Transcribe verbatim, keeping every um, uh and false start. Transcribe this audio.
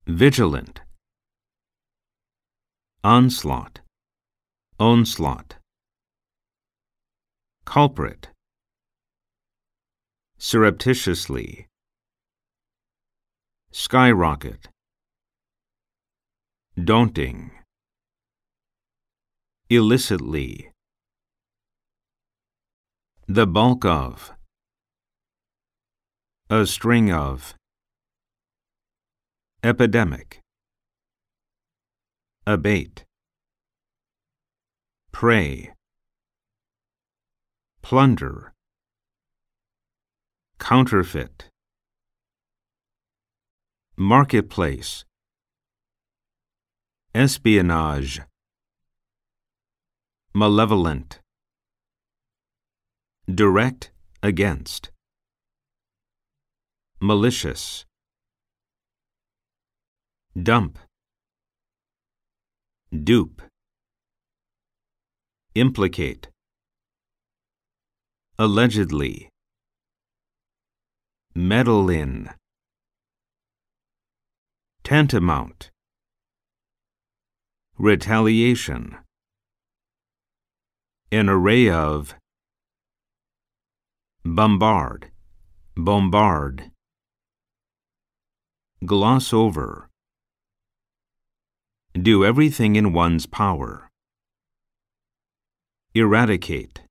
Vigilant. Onslaught. Onslaught. Culprit. Surreptitiously. Skyrocket. Daunting. Illicitly. The bulk of. A string of. Epidemic. Abate. Prey. Plunder. Counterfeit. Marketplace. Espionage. Malevolent. Direct against. Malicious. Dump. Dupe. Implicate. Allegedly. Meddle in. Tantamount. Retaliation. An array of. Bombard. Bombard. Gloss over. Do everything in one's power. Eradicate.